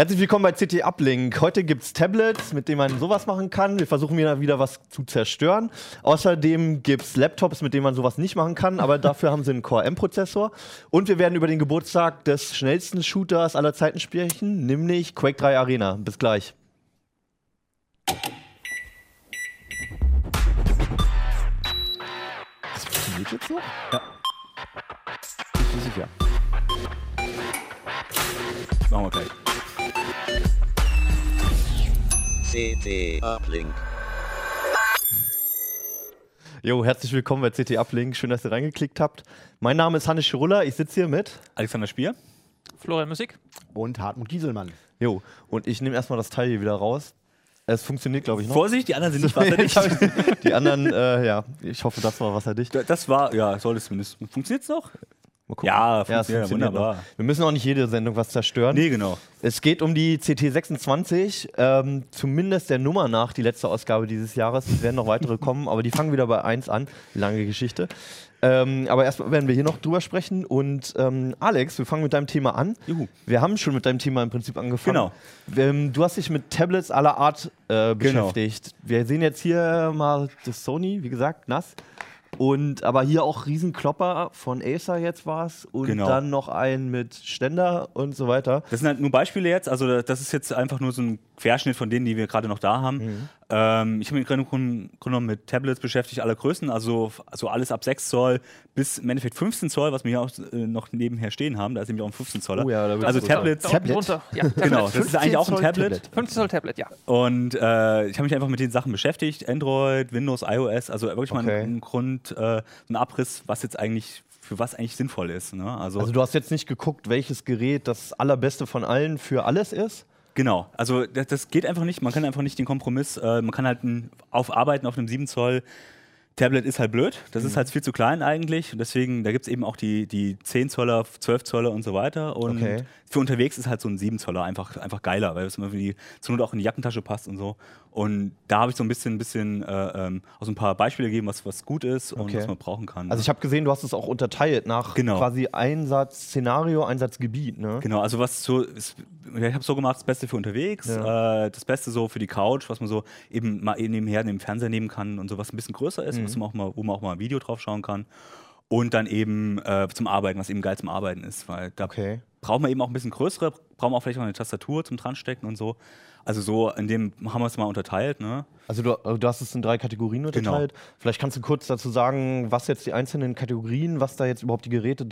Herzlich willkommen bei CT Uplink. Heute gibt es Tablets, mit denen man sowas machen kann. Wir versuchen wieder was zu zerstören. Außerdem gibt es Laptops, mit denen man sowas nicht machen kann, aber dafür haben sie einen Core-M-Prozessor. Und wir werden über den Geburtstag des schnellsten Shooters aller Zeiten sprechen, nämlich Quake 3 Arena. Bis gleich. Das funktioniert jetzt so? Ja. Ich bin sicher. Machen wir gleich. CT Uplink. Jo, herzlich willkommen bei CT Uplink. Schön, dass ihr reingeklickt habt. Mein Name ist Hannes Schirulla. Ich sitze hier mit Alexander Spier. Florian Musik. Und Hartmut Gieselmann. Jo, und ich nehme erstmal das Teil hier wieder raus. Es funktioniert, glaube ich, noch. Vorsicht, die anderen sind nicht wasserdicht. Die anderen, ja, ich hoffe, das war wasserdicht. Das war, ja, soll es zumindest. Funktioniert's noch? Mal gucken. Ja, es funktioniert wunderbar. noch. Wir müssen auch nicht jede Sendung was zerstören. Nee, genau. Es geht um die CT26, zumindest der Nummer nach, die letzte Ausgabe dieses Jahres. Es werden noch weitere kommen, aber die fangen wieder bei 1 an. Lange Geschichte. Aber erstmal werden wir hier noch drüber sprechen. Und Alex, wir fangen mit deinem Thema an. Juhu. Wir haben schon mit deinem Thema im Prinzip angefangen. Genau. Du hast dich mit Tablets aller Art beschäftigt. Wir sehen jetzt hier mal das Sony, wie gesagt, nass. Und aber hier auch Riesenklopper von Acer jetzt war es und dann noch einen mit Ständer und so weiter. Das sind halt nur Beispiele jetzt, also das ist jetzt einfach nur so ein Querschnitt von denen, die wir gerade noch da haben. Ich habe mich gerade genommen mit Tablets beschäftigt, aller Größen, also alles ab 6 Zoll bis im Endeffekt 15 Zoll, was wir hier auch noch nebenher stehen haben, da ist nämlich auch ein 15 Zoller. Oh ja, da also Tablets. Runter. Ja, Genau, das ist eigentlich auch ein Tablet. 15 Zoll Tablet, ja. Und ich habe mich einfach mit den Sachen beschäftigt, Android, Windows, iOS, also wirklich mal einen Grund, einen Abriss, was jetzt eigentlich für was eigentlich sinnvoll ist. Ne? Also du hast jetzt nicht geguckt, welches Gerät das allerbeste von allen für alles ist? Genau, also das geht einfach nicht, man kann einfach nicht den Kompromiss, man kann halt aufarbeiten auf einem 7 Zoll Tablet ist halt blöd, das ist halt viel zu klein eigentlich und deswegen, da gibt es eben auch die 10 Zoller, 12 Zoller und so weiter und für unterwegs ist halt so ein 7 Zoller einfach geiler, weil es immer zur Not auch in die Jackentasche passt und so und da habe ich so ein bisschen aus ein paar Beispiele gegeben, was gut ist und was man brauchen kann. Also ich habe gesehen, du hast es auch unterteilt nach quasi Einsatz-Szenario, Einsatzgebiet, ne? Genau, also ich habe so gemacht, das Beste für unterwegs, das Beste so für die Couch, was man so eben mal nebenher neben dem Fernseher nehmen kann und so, was ein bisschen größer ist, wo man auch mal ein Video drauf schauen kann. Und dann eben zum Arbeiten, was eben geil zum Arbeiten ist, weil da braucht man eben auch ein bisschen größere, braucht man auch vielleicht auch eine Tastatur zum Dranstecken und so. Also so, in dem haben wir es mal unterteilt. Ne? Also du hast es in 3 Kategorien unterteilt. Genau. Vielleicht kannst du kurz dazu sagen, was jetzt die einzelnen Kategorien, was da jetzt überhaupt die Geräte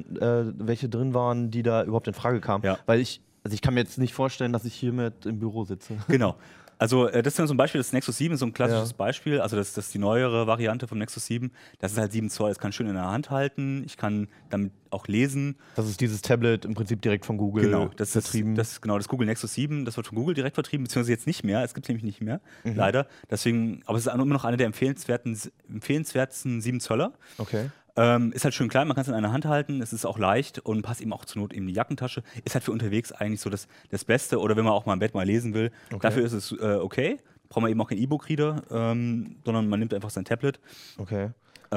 welche drin waren, die da überhaupt in Frage kamen. Ja. Weil ich kann mir jetzt nicht vorstellen, dass ich hiermit im Büro sitze. Genau. Also das ist so ein Beispiel, das Nexus 7 ist so ein klassisches Beispiel, also das ist die neuere Variante vom Nexus 7, das ist halt 7 Zoll, das kann schön in der Hand halten, ich kann damit auch lesen. Das ist dieses Tablet im Prinzip direkt von Google vertrieben. Das Google Nexus 7, das wird von Google direkt vertrieben, beziehungsweise jetzt nicht mehr, es gibt es nämlich nicht mehr, leider, deswegen, aber es ist immer noch einer der empfehlenswertesten 7 Zöller. Okay. Ist halt schön klein, man kann es in einer Hand halten, es ist auch leicht und passt eben auch zur Not in die Jackentasche. Ist halt für unterwegs eigentlich so das Beste oder wenn man auch mal im Bett mal lesen will. Dafür ist es okay. Braucht man eben auch keinen E-Book-Reader, sondern man nimmt einfach sein Tablet. Okay.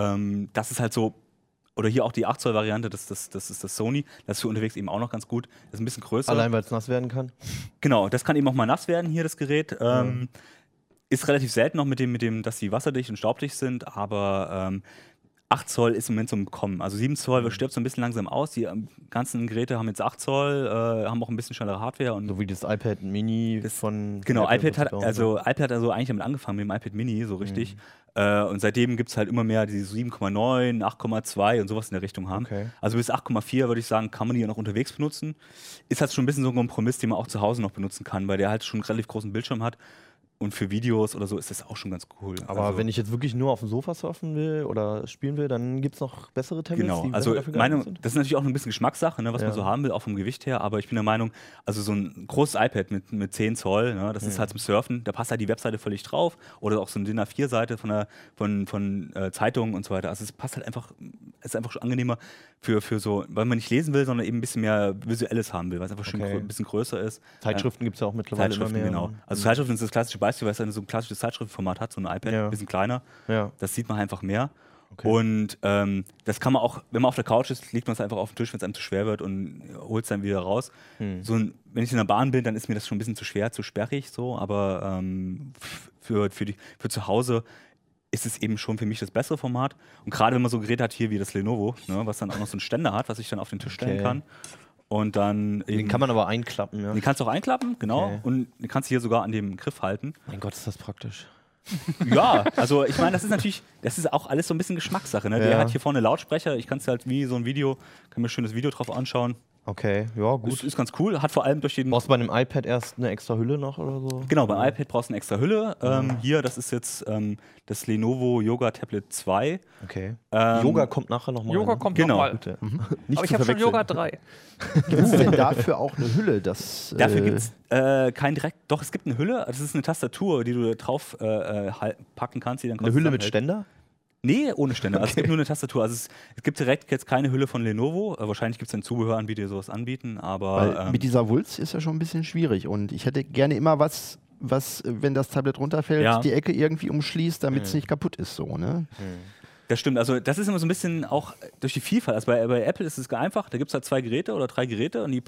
Das ist halt so, oder hier auch die 8 Zoll Variante, das ist das Sony. Das ist für unterwegs eben auch noch ganz gut. Das ist ein bisschen größer. Allein weil es nass werden kann? Genau, das kann eben auch mal nass werden hier, das Gerät. Ist relativ selten noch mit dem, dass die wasserdicht und staubdicht sind, aber 8 Zoll ist im Moment so im Kommen. Also 7 Zoll stirbt so ein bisschen langsam aus. Die ganzen Geräte haben jetzt 8 Zoll, haben auch ein bisschen schnellere Hardware. Und so wie das iPad Mini von... Genau, iPad hat eigentlich damit angefangen, mit dem iPad Mini, so richtig. Und seitdem gibt es halt immer mehr, die 7,9, 8,2 und sowas in der Richtung haben. Okay. Also bis 8,4 würde ich sagen, kann man die ja noch unterwegs benutzen. Ist halt schon ein bisschen so ein Kompromiss, den man auch zu Hause noch benutzen kann, weil der halt schon einen relativ großen Bildschirm hat. Und für Videos oder so ist das auch schon ganz cool. Aber wenn ich jetzt wirklich nur auf dem Sofa surfen will oder spielen will, dann gibt es noch bessere Tablets, genau. die Also dafür geeignet sind? Das ist natürlich auch ein bisschen Geschmackssache, ne, was man so haben will, auch vom Gewicht her. Aber ich bin der Meinung, also so ein großes iPad mit 10 Zoll, ne, das ist halt zum Surfen, da passt halt die Webseite völlig drauf. Oder auch so eine DIN A4-Seite von Zeitungen und so weiter. Also es passt halt einfach, es ist einfach schon angenehmer für so, weil man nicht lesen will, sondern eben ein bisschen mehr Visuelles haben will, weil es einfach schon ein bisschen größer ist. Zeitschriften gibt es ja auch mittlerweile immer mehr. Genau. Also Zeitschriften ist das klassische Beispiel, weil es so ein klassisches Zeitschriftenformat hat, so ein iPad, ein bisschen kleiner. Ja. Das sieht man einfach mehr. Und das kann man auch, wenn man auf der Couch ist, legt man es einfach auf den Tisch, wenn es einem zu schwer wird und holt es dann wieder raus. Wenn ich in der Bahn bin, dann ist mir das schon ein bisschen zu schwer, zu sperrig so, aber für zu Hause ist es eben schon für mich das bessere Format. Und gerade wenn man so Geräte hat hier wie das Lenovo, ne, was dann auch noch so einen Ständer hat, was ich dann auf den Tisch stellen kann. Und dann Den kann man aber einklappen, ja. Den kannst du auch einklappen, genau. Okay. Und den kannst du hier sogar an dem Griff halten. Mein Gott, ist das praktisch. Ja, also ich meine, das ist auch alles so ein bisschen Geschmackssache. Ne? Der hat hier vorne Lautsprecher, ich kann es halt wie so ein Video, kann mir ein schönes Video drauf anschauen. Okay, ja, gut. Ist ganz cool, hat vor allem durch den... Brauchst du bei einem iPad erst eine extra Hülle noch oder so? Genau, beim iPad brauchst du eine extra Hülle. Hier, das ist jetzt das Lenovo Yoga Tablet 2. Okay. Yoga kommt nachher nochmal. Yoga kommt Genau. nochmal. Bitte. Aber ich habe schon Yoga 3. Gibt es denn dafür auch eine Hülle? Dafür gibt es kein direkt... Doch, es gibt eine Hülle. Das ist eine Tastatur, die du drauf packen kannst. Die dann Eine Hülle mit Ständer? Nee, ohne Ständer. Also es gibt nur eine Tastatur. Also es gibt direkt jetzt keine Hülle von Lenovo. Wahrscheinlich gibt es dann Zubehöranbieter, die sowas anbieten, aber... Weil mit dieser Wulst ist ja schon ein bisschen schwierig und ich hätte gerne immer was, wenn das Tablet runterfällt, die Ecke irgendwie umschließt, damit es nicht kaputt ist. So, ne? Das stimmt, also das ist immer so ein bisschen auch durch die Vielfalt. Also bei Apple ist es einfach, da gibt es halt 2 Geräte oder 3 Geräte und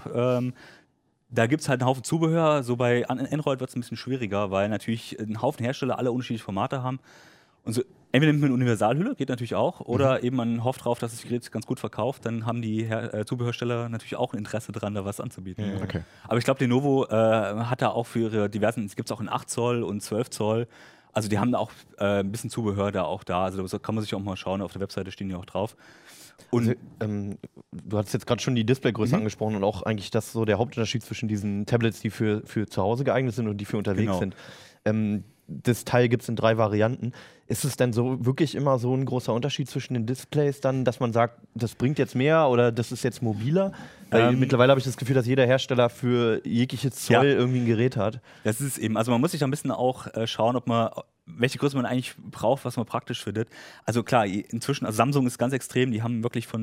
da gibt es halt einen Haufen Zubehör. So bei Android wird es ein bisschen schwieriger, weil natürlich ein Haufen Hersteller alle unterschiedliche Formate haben. Und so, entweder nimmt man eine Universalhülle, geht natürlich auch, oder eben man hofft drauf, dass das Gerät ganz gut verkauft, dann haben die Zubehörsteller natürlich auch ein Interesse daran, da was anzubieten. Okay. Aber ich glaube, Lenovo hat da auch für ihre diversen, es gibt es auch in 8 Zoll und 12 Zoll, also die haben da auch ein bisschen Zubehör da auch da, also da kann man sich auch mal schauen, auf der Webseite stehen die auch drauf. Und du hattest jetzt gerade schon die Displaygröße angesprochen und auch eigentlich das so der Hauptunterschied zwischen diesen Tablets, die für zu Hause geeignet sind und die für unterwegs sind. Das Teil gibt es in 3 Varianten. Ist es denn so wirklich immer so ein großer Unterschied zwischen den Displays dann, dass man sagt, das bringt jetzt mehr oder das ist jetzt mobiler? Weil mittlerweile habe ich das Gefühl, dass jeder Hersteller für jegliches Zoll irgendwie ein Gerät hat. Das ist eben, also man muss sich da ein bisschen auch schauen, welche Größe man eigentlich braucht, was man praktisch findet. Also klar, inzwischen, also Samsung ist ganz extrem, die haben wirklich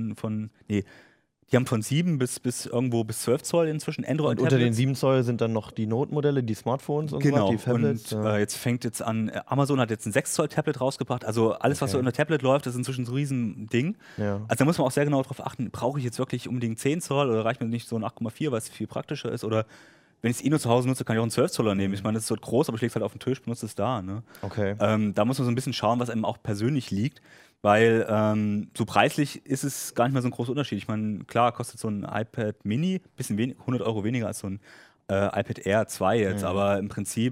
die haben von 7 bis 12 Zoll inzwischen Android. Und unter den 7 Zoll sind dann noch die Note-Modelle, die Smartphones und genau. so, die Tablets. Und jetzt fängt jetzt an, Amazon hat jetzt ein 6 Zoll Tablet rausgebracht. Also alles, was so unter Tablet läuft, das ist inzwischen so ein Riesending. Ja. Also da muss man auch sehr genau darauf achten, brauche ich jetzt wirklich unbedingt 10 Zoll oder reicht mir nicht so ein 8,4, weil es viel praktischer ist? Oder wenn ich es nur zu Hause nutze, kann ich auch einen 12 Zoller nehmen. Ich meine, das ist so groß, aber ich lege es halt auf den Tisch, benutze es da. Ne? Okay. Da muss man so ein bisschen schauen, was einem auch persönlich liegt. Weil so preislich ist es gar nicht mehr so ein großer Unterschied. Ich meine, klar kostet so ein iPad Mini ein bisschen 100 Euro weniger als so ein iPad Air 2 jetzt, aber im Prinzip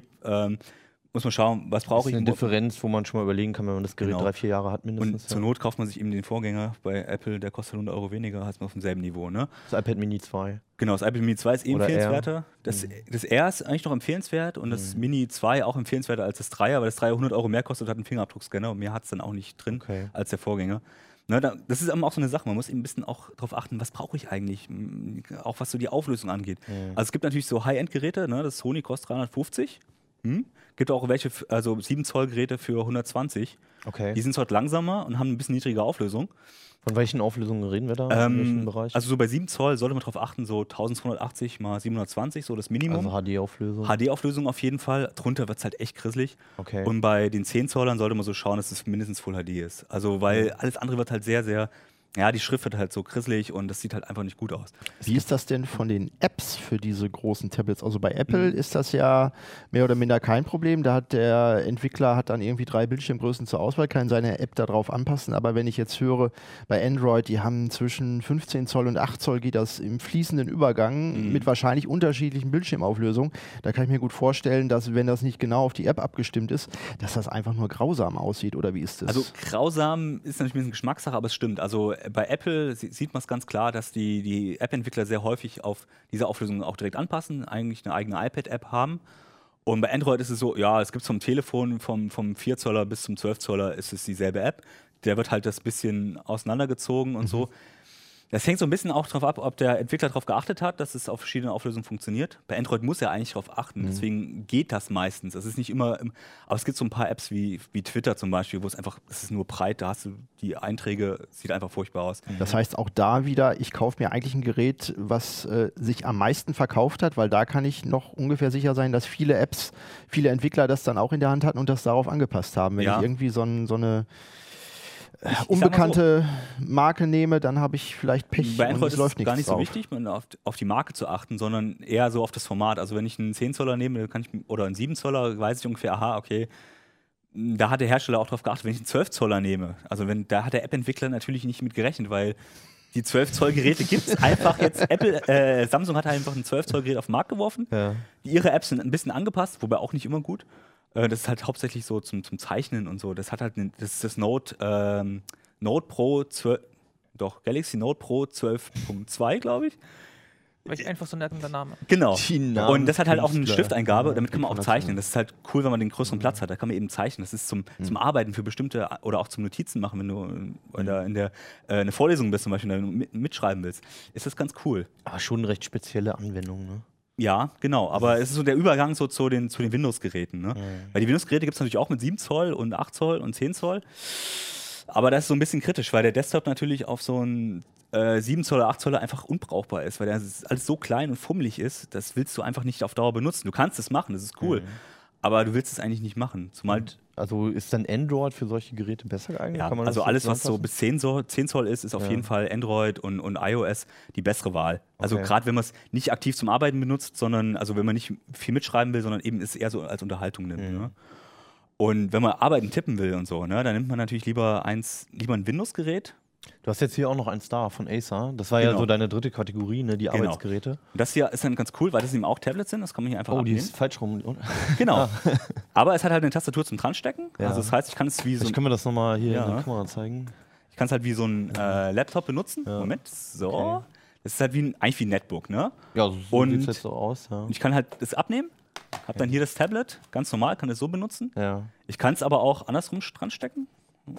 muss man schauen, was brauche ich. Das ist eine Differenz, wo man schon mal überlegen kann, wenn man das Gerät 3-4 Jahre hat mindestens. Und zur Not kauft man sich eben den Vorgänger bei Apple, der kostet 100 Euro weniger, heißt man auf demselben Niveau. Ne? Das iPad Mini 2. Genau, das iPad Mini 2 ist Oder empfehlenswerter. Das Air ist eigentlich noch empfehlenswert und das Mini 2 auch empfehlenswerter als das 3er, weil das 3er 100 Euro mehr kostet, hat einen Fingerabdruckscanner und mehr hat es dann auch nicht drin als der Vorgänger. Ne, das ist auch so eine Sache, man muss eben ein bisschen auch darauf achten, was brauche ich eigentlich, auch was so die Auflösung angeht. Also es gibt natürlich so High-End-Geräte, ne, das Sony kostet 350. Gibt auch welche, also 7 Zoll Geräte für 120. Okay. Die sind halt langsamer und haben ein bisschen niedrige Auflösung. Von welchen Auflösungen reden wir da? In welchem Bereich? Also so bei 7 Zoll sollte man darauf achten, so 1280 x 720, so das Minimum. Also HD-Auflösung. HD-Auflösung auf jeden Fall. Drunter wird es halt echt grisselig. Okay. Und bei den 10 Zollern sollte man so schauen, dass es mindestens Full HD ist. Also weil alles andere wird halt sehr, sehr... Ja, die Schrift wird halt so grisselig und das sieht halt einfach nicht gut aus. Wie ist das denn von den Apps für diese großen Tablets? Also bei Apple ist das ja mehr oder minder kein Problem. Da hat der Entwickler dann irgendwie 3 Bildschirmgrößen zur Auswahl, kann seine App darauf anpassen. Aber wenn ich jetzt höre, bei Android, die haben zwischen 15 Zoll und 8 Zoll geht das im fließenden Übergang mit wahrscheinlich unterschiedlichen Bildschirmauflösungen. Da kann ich mir gut vorstellen, dass wenn das nicht genau auf die App abgestimmt ist, dass das einfach nur grausam aussieht. Oder wie ist das? Also grausam ist natürlich ein bisschen Geschmackssache, aber es stimmt. Also bei Apple sieht man es ganz klar, dass die App-Entwickler sehr häufig auf diese Auflösung auch direkt anpassen, eigentlich eine eigene iPad-App haben. Und bei Android ist es so, ja, es gibt vom Telefon, vom 4 Zoller bis zum 12 Zoller ist es dieselbe App. Der wird halt das bisschen auseinandergezogen und so. Das hängt so ein bisschen auch darauf ab, ob der Entwickler darauf geachtet hat, dass es auf verschiedenen Auflösungen funktioniert. Bei Android muss er eigentlich darauf achten, deswegen geht das meistens. Das ist nicht immer, aber es gibt so ein paar Apps wie Twitter zum Beispiel, wo es einfach, es ist nur breit, da hast du die Einträge, sieht einfach furchtbar aus. Das heißt auch da wieder, ich kaufe mir eigentlich ein Gerät, was sich am meisten verkauft hat, weil da kann ich noch ungefähr sicher sein, dass viele Apps, viele Entwickler das dann auch in der Hand hatten und das darauf angepasst haben. Wenn ich irgendwie so eine unbekannte Marke nehme, dann habe ich vielleicht Pech. Bei Android und es läuft ist es gar nichts nicht so drauf. wichtig, auf die Marke zu achten, sondern eher so auf das Format. Also wenn ich einen 10 Zoller nehme, oder einen 7 Zoller, weiß ich ungefähr, aha, okay, da hat der Hersteller auch drauf geachtet. Wenn ich einen 12 Zoller nehme, also da hat der App-Entwickler natürlich nicht mit gerechnet, weil die 12 Zoll Geräte gibt es einfach jetzt. Samsung hat einfach ein 12 Zoll Gerät auf den Markt geworfen. Ja. Ihre Apps sind ein bisschen angepasst, wobei auch nicht immer gut. Das ist halt hauptsächlich so zum Zeichnen und so. Das hat halt das ist das Note Pro 12, Galaxy Note Pro 12.2, glaube ich. Weil einfach so ein netter Name. Genau. Die Namen Und das hat halt auch eine Künstler. Stifteingabe, damit kann man auch zeichnen. Das ist halt cool, wenn man den größeren Platz hat. Da kann man eben zeichnen. Das ist zum Arbeiten für bestimmte oder auch zum Notizen machen, wenn du in eine Vorlesung bist, zum Beispiel, wenn du mitschreiben willst. Ist das ganz cool. Aber schon eine recht spezielle Anwendung, ne? Ja, genau. Aber es ist so der Übergang so zu den Windows-Geräten. Ne? Weil die Windows-Geräte gibt es natürlich auch mit 7 Zoll und 8 Zoll und 10 Zoll. Aber das ist so ein bisschen kritisch, weil der Desktop natürlich auf so einen 7 Zoll oder 8 Zoll einfach unbrauchbar ist, weil der alles so klein und fummelig ist, das willst du einfach nicht auf Dauer benutzen. Du kannst es machen, das ist cool, aber du willst es eigentlich nicht machen. Zumal Also ist dann Android für solche Geräte besser geeignet? ja, Kann man also das alles, was so zusammenfassen? bis 10 Zoll ist auf jeden Fall Android und iOS die bessere Wahl. Also Okay. gerade wenn man es nicht aktiv zum Arbeiten benutzt, sondern also wenn man nicht viel mitschreiben will, sondern eben es eher so als Unterhaltung nimmt. Ne? Und wenn man Arbeiten tippen will und so, ne, dann nimmt man natürlich lieber ein Windows-Gerät. Du hast jetzt hier auch noch eins da von Acer. Das war ja Genau. so deine dritte Kategorie, ne? Die Genau. Arbeitsgeräte. Und das hier ist dann ganz cool, weil das eben auch Tablets sind, das kann man hier einfach Oh, die abnehmen. ist falsch rum. Genau. Aber es hat halt eine Tastatur zum Dranstecken. Ja. Also das heißt, ich kann es wie so Vielleicht können wir das nochmal hier in Ja. der Kamera zeigen. ich kann es halt wie so ein Laptop benutzen. Ja. Moment, so. Okay. Das ist halt eigentlich wie ein Netbook, ne? Ja, so Und- sieht es jetzt so aus. Ja. Und ich kann halt das abnehmen, habe dann hier das Tablet, ganz normal, kann es so benutzen. Ja. Ich kann es aber auch andersrum dran stecken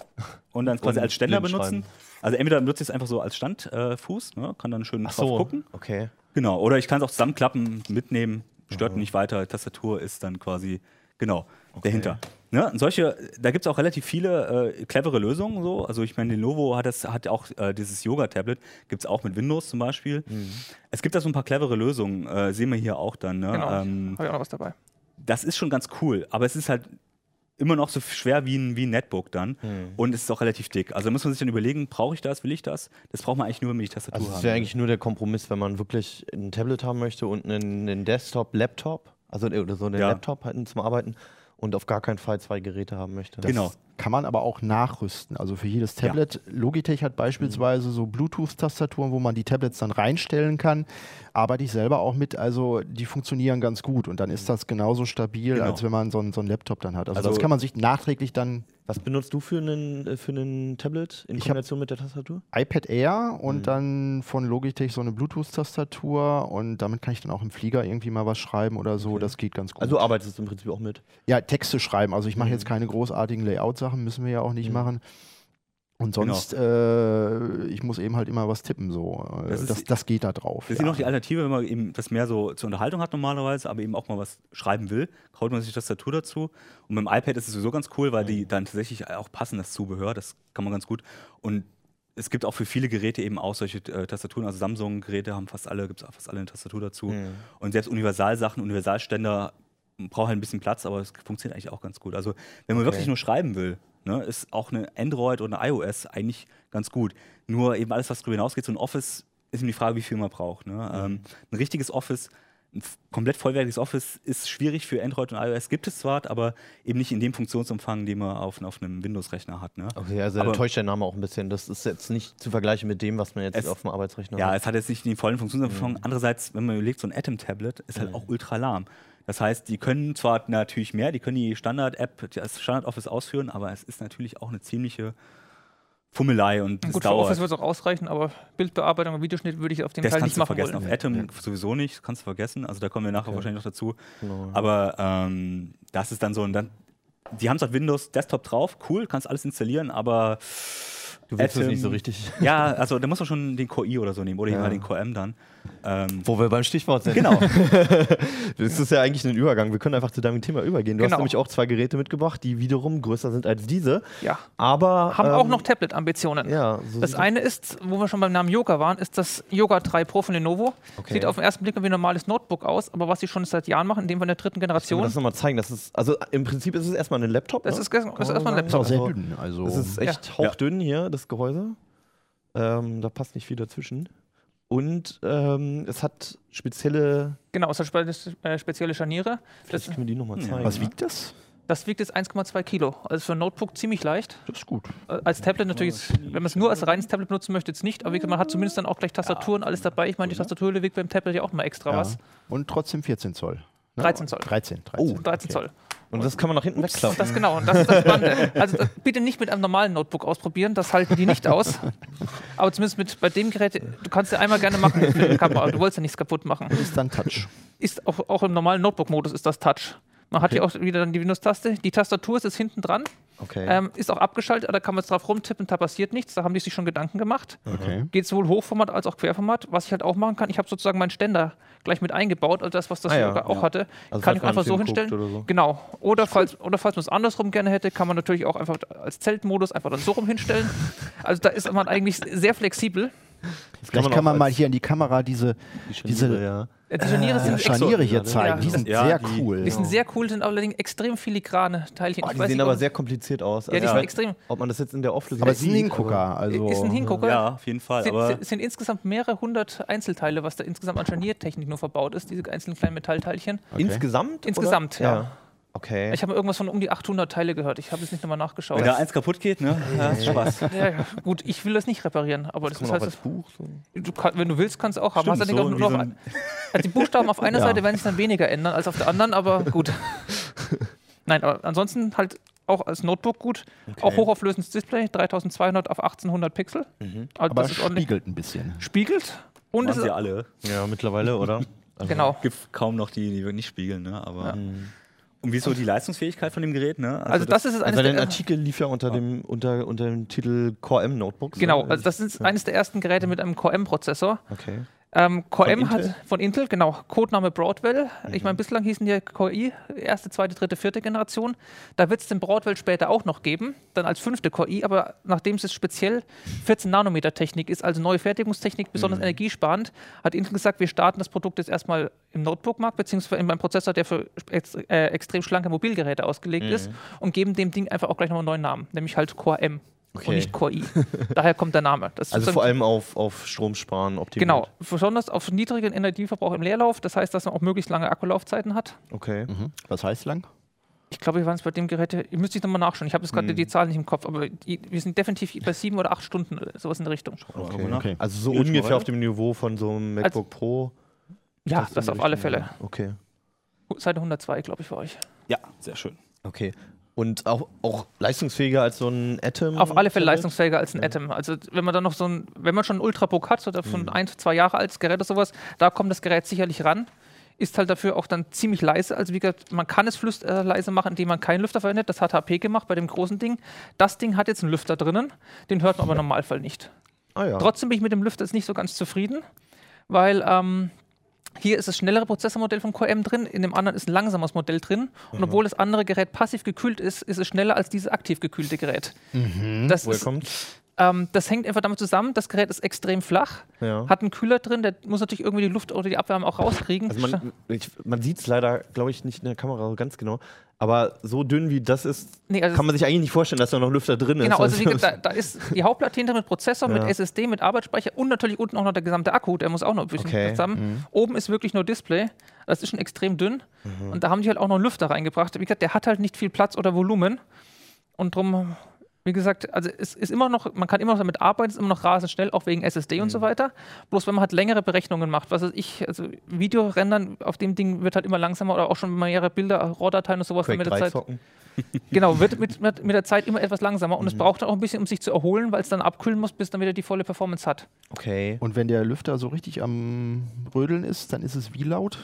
und dann quasi Und als Ständer blind benutzen. Also entweder benutze ich es einfach so als Standfuß, ne? Kann dann schön Ach drauf so, gucken. okay. Genau, oder ich kann es auch zusammenklappen, mitnehmen, stört nicht weiter. Tastatur ist dann quasi, dahinter. Ne? Und da gibt es auch relativ viele clevere Lösungen. So. Also ich meine, Lenovo hat auch dieses Yoga-Tablet, gibt es auch mit Windows zum Beispiel. Es gibt da so ein paar clevere Lösungen, sehen wir hier auch dann. Ne? Genau, habe ich auch noch was dabei. Das ist schon ganz cool, aber es ist halt immer noch so schwer wie ein Netbook dann und es ist auch relativ dick. Also da muss man sich dann überlegen, brauche ich das, will ich das? Das braucht man eigentlich nur, wenn ich die Tastatur Also habe. es wäre eigentlich nur der Kompromiss, wenn man wirklich ein Tablet haben möchte und einen Desktop, Laptop, also oder so einen Ja. Laptop halt zum Arbeiten und auf gar keinen Fall 2 Geräte haben möchte. Genau. Kann man aber auch nachrüsten. Also für jedes Tablet. Logitech hat beispielsweise so Bluetooth-Tastaturen, wo man die Tablets dann reinstellen kann. Arbeite ich selber auch mit. Also die funktionieren ganz gut. Und dann ist das genauso stabil, Genau. als wenn man so einen Laptop dann hat. Also Also- das kann man sich nachträglich dann Was benutzt du für einen Tablet in Ich hab- Kombination mit der Tastatur? iPad Air und dann von Logitech so eine Bluetooth-Tastatur. Und damit kann ich dann auch im Flieger irgendwie mal was schreiben oder so. Das geht ganz gut. Also du arbeitest im Prinzip auch mit. Ja, Texte schreiben. Also ich mache jetzt keine großartigen Layout-Sachen, müssen wir ja auch nicht machen. Und sonst, ich muss eben halt immer was tippen. So. Das ist- Das geht da drauf. Das ist noch die Alternative, wenn man eben das mehr so zur Unterhaltung hat normalerweise, aber eben auch mal was schreiben will, holt man sich die Tastatur dazu. Und mit dem iPad ist es sowieso ganz cool, weil die dann tatsächlich auch passen, das Zubehör, das kann man ganz gut. Und es gibt auch für viele Geräte eben auch solche Tastaturen, also Samsung-Geräte gibt es auch fast alle eine Tastatur dazu. Und selbst Universalsachen, Universalständer braucht halt ein bisschen Platz, aber es funktioniert eigentlich auch ganz gut. Also wenn man wirklich nur schreiben will, ne, ist auch eine Android oder eine iOS eigentlich ganz gut. Nur eben alles, was darüber hinausgeht, so ein Office, ist eben die Frage, wie viel man braucht. Ne? Ein richtiges Office, ein komplett vollwertiges Office ist schwierig für Android und iOS, gibt es zwar, aber eben nicht in dem Funktionsumfang, den man auf einem Windows-Rechner hat. Ne? Okay, also Aber- da täuscht der Name auch ein bisschen. Das ist jetzt nicht zu vergleichen mit dem, was man jetzt auf dem Arbeitsrechner Ja, hat. es hat jetzt nicht den vollen Funktionsumfang. Andererseits, wenn man überlegt, so ein Atom-Tablet ist halt auch ultra lahm. Das heißt, die können zwar natürlich mehr, die können die Standard-App, das Standard-Office ausführen, aber es ist natürlich auch eine ziemliche Fummelei und es Gut, für dauert. Office wird es auch ausreichen, aber Bildbearbeitung und Videoschnitt würde ich auf den Das Fall kannst nicht du machen vergessen. wollen. Auf Atom sowieso nicht, das kannst du vergessen. Also da kommen wir nachher wahrscheinlich noch dazu. Genau. Aber das ist dann so, und dann, die haben zwar Windows Desktop drauf, cool, kannst alles installieren, aber Du willst es Atom. nicht so richtig. Ja, also da muss man schon den Core i oder so nehmen oder Ja. mal den Core M dann. Wo wir beim Stichwort sind. Genau. Das ist ja eigentlich ein Übergang. Wir können einfach zu deinem Thema übergehen. Du hast Genau. nämlich auch 2 Geräte mitgebracht, die wiederum größer sind als diese. Ja. Aber Haben auch noch Tablet-Ambitionen. Ja, so Das sieht eine ist, wo wir schon beim Namen Yoga waren, ist das Yoga 3 Pro von Lenovo. Okay. Sieht auf den ersten Blick wie ein normales Notebook aus, aber was sie schon seit Jahren machen, in dem von der dritten Kann man Generation. das nochmal zeigen? Das ist, also im Prinzip ist es erstmal ein Laptop. Das ne? ist erstmal ein Ist auch Laptop. sehr Also, dünn. Also Das ist echt hauchdünn hier, das Gehäuse. Da passt nicht viel dazwischen. Und es hat spezielle. Genau, es hat spezielle Scharniere. Vielleicht können wir die nochmal zeigen. was wiegt das? Das wiegt jetzt 1,2 Kilo. Also für ein Notebook ziemlich leicht. Das ist gut. Als Tablet natürlich, wenn man es nur als reines Tablet benutzen möchte, jetzt nicht. Aber wie gesagt, man hat zumindest dann auch gleich Tastatur und alles dabei. Ich meine, die Tastatur wiegt beim Tablet ja auch mal extra was. Und trotzdem 14 Zoll. Ne? 13 Zoll. 13. Oh, 13 Zoll. Und das kann man nach hinten wegklappen. Das genau, und das ist das Spannende. Also bitte nicht mit einem normalen Notebook ausprobieren, das halten die nicht aus. Aber zumindest bei dem Gerät, du kannst ja einmal gerne machen mit der Kamera, du wolltest ja nichts kaputt machen. Ist dann Touch. Ist auch im normalen Notebook-Modus ist das Touch. Man hat hier auch wieder dann die Windows-Taste. Die Tastatur ist jetzt hinten dran, Okay. ist auch abgeschaltet, da kann man jetzt drauf rumtippen, da passiert nichts, da haben die sich schon Gedanken gemacht. Okay. Geht sowohl Hochformat als auch Querformat. Was ich halt auch machen kann, ich habe sozusagen meinen Ständer gleich mit eingebaut, also das, was das ja, sogar auch hatte, Also kann falls ich man einfach so einen Film hinstellen. guckt oder so. Genau. Oder falls man es andersrum gerne hätte, kann man natürlich auch einfach als Zeltmodus einfach dann so rum hinstellen. Also da ist man eigentlich sehr flexibel. Das Vielleicht kann auch man mal als- hier in die Kamera diese ja. Die Scharniere sind, Scharniere hier Ja, zeigen. Die sind ja, sehr die- cool. die sind sehr cool, sind allerdings extrem filigrane Teilchen. Oh, Ich die weiß sehen nicht, aber ob- sehr kompliziert aus. Ja, die Also, sind extrem. ob man das jetzt in der Auflösung aber es ist ein sieht, Hingucker. Also Ist ein Hingucker. Ja, auf jeden Fall. Aber Sind insgesamt mehrere hundert Einzelteile, was da insgesamt an Scharniertechnik nur verbaut ist, diese einzelnen kleinen Metallteilchen. aber Insgesamt? Insgesamt, oder? ja. Okay. Ich habe irgendwas von um die 800 Teile gehört. Ich habe jetzt nicht nochmal nachgeschaut. wenn da eins kaputt geht, ne? Ja, ist Spaß. Ja, ja, gut, ich will das nicht reparieren, aber das kann ist man auch halt als Buch. So. wenn du willst, kannst du auch haben. Stimmt, Hast du so auch wie nur so noch, ein- also die Buchstaben auf einer Ja. Seite werden sich dann weniger ändern als auf der anderen, aber gut. Nein, aber ansonsten halt auch als Notebook gut. Auch hochauflösendes Display, 3200 auf 1800 Pixel. Also aber das ist ordentlich. spiegelt ein bisschen. Spiegelt. Und es Machen ist, sie alle. Ja, mittlerweile, oder? Also, genau. Gibt kaum noch die nicht spiegeln, ne? Aber. Und wieso die Leistungsfähigkeit von dem Gerät, ne? Also das ist es eines Also dein der Artikel lief ja unter dem Titel Core M Notebooks. genau, ne? also das ist eines der ersten Geräte mit einem Core M-Prozessor. Okay. Core M Intel? hat von Intel, genau, Codename Broadwell. Ich meine, bislang hießen die Core i, erste, zweite, dritte, vierte Generation. Da wird es den Broadwell später auch noch geben, dann als fünfte Core i, aber nachdem es jetzt speziell 14 Nanometer Technik ist, also neue Fertigungstechnik, besonders energiesparend, hat Intel gesagt, wir starten das Produkt jetzt erstmal im Notebook-Markt, beziehungsweise in einem Prozessor, der für extrem schlanke Mobilgeräte ausgelegt ist, und geben dem Ding einfach auch gleich noch einen neuen Namen, nämlich halt Core M. Okay. Und nicht Core i. Daher kommt der Name. Das ist Also sozusagen- vor allem auf Stromsparen optimiert. Genau, besonders auf niedrigen Energieverbrauch im Leerlauf. Das heißt, dass man auch möglichst lange Akkulaufzeiten hat. Okay. Was heißt lang? Ich glaube, wir waren es bei dem Gerät, ich müsste nochmal nachschauen. Ich habe jetzt gerade die Zahlen nicht im Kopf, aber wir sind definitiv bei 7 oder 8 Stunden, sowas in der Richtung. Okay. Also so Ja, schon ungefähr mal. auf dem Niveau von so einem MacBook Pro. Ja, in das die auf alle Richtung, Fälle. ja. Okay. Seite 102, glaube ich, für euch. Ja, sehr schön. Okay. Und auch leistungsfähiger als so ein Atom? Auf alle Fälle Tablet? leistungsfähiger als ein Atom. Also wenn man dann noch wenn man schon ein Ultrabook hat oder von 1, 2 Jahre altes Gerät oder sowas, da kommt das Gerät sicherlich ran. Ist halt dafür auch dann ziemlich leise. Also wie gesagt, man kann es leise machen, indem man keinen Lüfter verwendet. Das hat HP gemacht bei dem großen Ding. Das Ding hat jetzt einen Lüfter drinnen, den hört man aber im Normalfall nicht. Ah ja. Trotzdem bin ich mit dem Lüfter jetzt nicht so ganz zufrieden, weil hier ist das schnellere Prozessormodell von Core M drin, in dem anderen ist ein langsames Modell drin. Und obwohl das andere Gerät passiv gekühlt ist, ist es schneller als dieses aktiv gekühlte Gerät. Das, Woher ist, kommt's? das hängt einfach damit zusammen, das Gerät ist extrem flach, Ja. hat einen Kühler drin, der muss natürlich irgendwie die Luft oder die Abwärme auch rauskriegen. Also man sieht es leider, glaube ich, nicht in der Kamera ganz genau. Aber so dünn wie das ist, Nee, also kann man sich eigentlich nicht vorstellen, dass da noch Lüfter drin ist. Genau, also wie gesagt, da ist die Hauptplatine mit Prozessor, mit SSD, mit Arbeitsspeicher und natürlich unten auch noch der gesamte Akku, der muss auch noch ein bisschen Okay. zusammen. Oben ist wirklich nur Display, das ist schon extrem dünn und da haben die halt auch noch einen Lüfter reingebracht. Wie gesagt, der hat halt nicht viel Platz oder Volumen und drum, wie gesagt, also es ist immer noch, man kann immer noch damit arbeiten, es ist immer noch rasend schnell, auch wegen SSD und so weiter. Bloß wenn man halt längere Berechnungen macht, was weiß ich, also Videorendern auf dem Ding wird halt immer langsamer oder auch schon mehrere Bilder, RAW-Dateien und sowas Quake mit der 3 Zeit. zocken. Genau, wird mit der Zeit immer etwas langsamer und es braucht auch ein bisschen, um sich zu erholen, weil es dann abkühlen muss, bis dann wieder die volle Performance hat. Okay. Und wenn der Lüfter so richtig am Rödeln ist, dann ist es wie laut?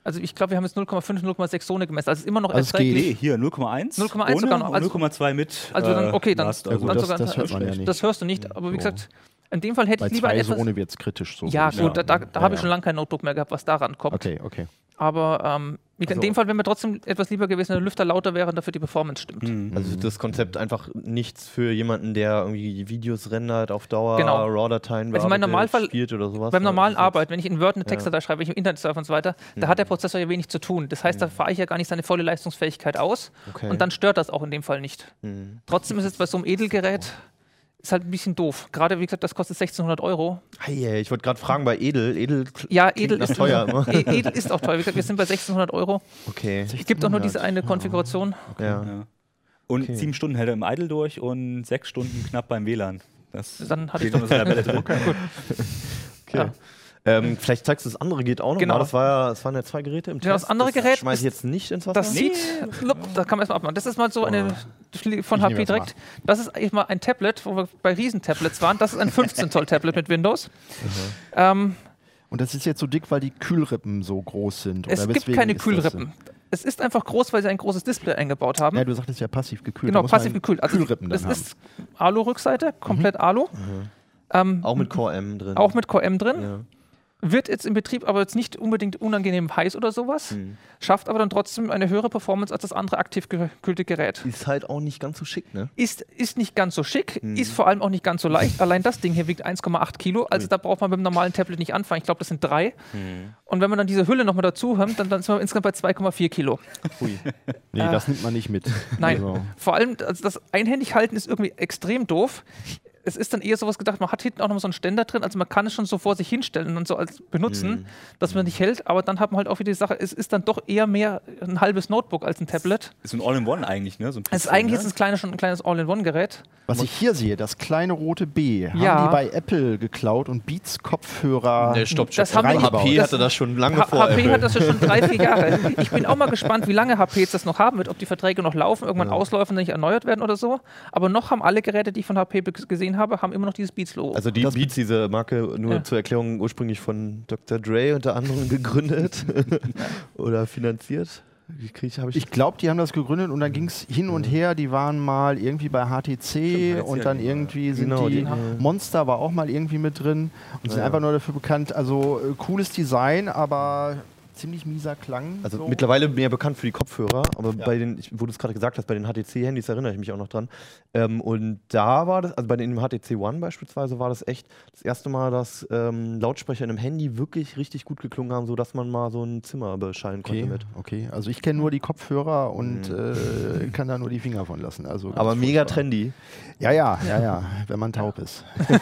Also ich glaube, wir haben jetzt 0,5, 0,6 Zone gemessen. Also es ist immer noch Also es geht. erträglich. Nee, hier 0,1. 0,1 ohne sogar noch, und also- 0,2 mit. Also dann, okay, dann, Last, Ja, also gut, dann das, sogar das hört man ja nicht. Das hörst du nicht, aber wie So. gesagt, in dem Fall hätte Bei ich lieber 2 etwas... Zone wird es kritisch. So Ja, würde ich gut, sagen. da habe ich schon lange kein Notebook mehr gehabt, was daran kommt. Okay. Aber in dem Fall wäre mir trotzdem etwas lieber gewesen, wenn der Lüfter lauter wäre und dafür die Performance stimmt. Also das Konzept einfach nichts für jemanden, der irgendwie Videos rendert auf Dauer, Genau. RAW-Dateien Also im Normalfall- spielt oder sowas. Beim normalen Das ist Arbeit, wenn ich in Word eine Textdatei schreibe, wenn ich im Internet surfe und so weiter, da hat der Prozessor ja wenig zu tun. Das heißt, da fahre ich ja gar nicht seine volle Leistungsfähigkeit aus Okay. und dann stört das auch in dem Fall nicht. Trotzdem ist es bei so einem Edelgerät ist halt ein bisschen doof. Gerade, wie gesagt, das kostet 1.600 €. Hey, ich wollte gerade fragen, bei Edel Ja, klingt Edel nach ist teuer immer. Edel ist auch teuer. Wie gesagt, wir sind bei 1.600 €. Okay. Es gibt auch nur diese eine Konfiguration. Ja. Ja. Und Okay. 7 Stunden hält er im Idle durch und 6 Stunden knapp beim WLAN. Das Dann hatte ich steht in der Tabelle drin. Okay. Ja. Vielleicht zeigst du das andere Gerät auch noch Genau. mal. Das waren ja 2 Geräte im Ja, das Test. andere Gerät schmeiß ich ist- jetzt nicht ins Wasser. Das sieht, da kann man erstmal abmachen. Das ist mal so eine von Ich HP nehme das direkt. Das ist eigentlich mal ein Tablet, wo wir bei Riesentablets waren. Das ist ein 15-Zoll-Tablet mit Windows. Und das ist jetzt so dick, weil die Kühlrippen so groß sind? Es oder gibt weswegen keine ist das so? Kühlrippen. Es ist einfach groß, weil sie ein großes Display eingebaut haben. Ja, du sagtest ja passiv gekühlt. Genau, Da muss man passiv gekühlt. Also Kühlrippen das dann haben. ist Alu-Rückseite, komplett Alu. Auch mit Core M drin. Auch mit Core M drin. Ja. Wird jetzt im Betrieb aber jetzt nicht unbedingt unangenehm heiß oder sowas. Schafft aber dann trotzdem eine höhere Performance als das andere aktiv gekühlte Gerät. Ist halt auch nicht ganz so schick, ne? Ist nicht ganz so schick, ist vor allem auch nicht ganz so leicht. Allein das Ding hier wiegt 1,8 Kilo. Also da braucht man mit dem normalen Tablet nicht anfangen. Ich glaube, das sind 3. Und wenn man dann diese Hülle nochmal dazu hat, dann sind wir insgesamt bei 2,4 Kilo. Hui. Nee, das nimmt man nicht mit. Nein, Also, vor allem also das einhändig halten ist irgendwie extrem doof. Es ist dann eher sowas gedacht, man hat hinten auch noch so einen Ständer drin, also man kann es schon so vor sich hinstellen und so als benutzen, dass man nicht hält, aber dann hat man halt auch wieder die Sache, es ist dann doch eher mehr ein halbes Notebook als ein Tablet. Ist so ein All-in-One eigentlich, ne? So ein Es ist Pixel, eigentlich ne? jetzt schon ein kleines All-in-One-Gerät. was ich hier sehe, das kleine rote B, haben Ja. die bei Apple geklaut und Beats Kopfhörer. Nee, stopp. Das haben wir HP nicht- hatte das schon lange vor HP Apple. hat das ja schon 3-4 Jahre. Ich bin auch mal gespannt, wie lange HP jetzt das noch haben wird, ob die Verträge noch laufen, irgendwann ausläufen und nicht erneuert werden oder so. Aber noch haben alle Geräte, die ich von HP gesehen habe, haben immer noch dieses Beats-Logo. Also die Beats, diese Marke, nur Ja. zur Erklärung, ursprünglich von Dr. Dre unter anderem gegründet oder finanziert. Ich glaube, die haben das gegründet und dann ging es hin und her. Die waren mal irgendwie bei HTC Stimmt, und dann irgendwie sind Genau, die. die- Monster war auch mal irgendwie mit drin und sind einfach nur dafür bekannt. Also cooles Design, aber ziemlich mieser Klang. Also so. mittlerweile mehr bekannt für die Kopfhörer, aber bei den, wo du es gerade gesagt hast, bei den HTC-Handys erinnere ich mich auch noch dran. Und da war das, also bei dem HTC One beispielsweise, war das echt das erste Mal, dass Lautsprecher in einem Handy wirklich richtig gut geklungen haben, sodass man mal so ein Zimmer beschallen konnte Okay, mit. okay. Also ich kenne nur die Kopfhörer und kann da nur die Finger von lassen. Also ganz Aber mega furchtbar. trendy. Ja, wenn man taub ist.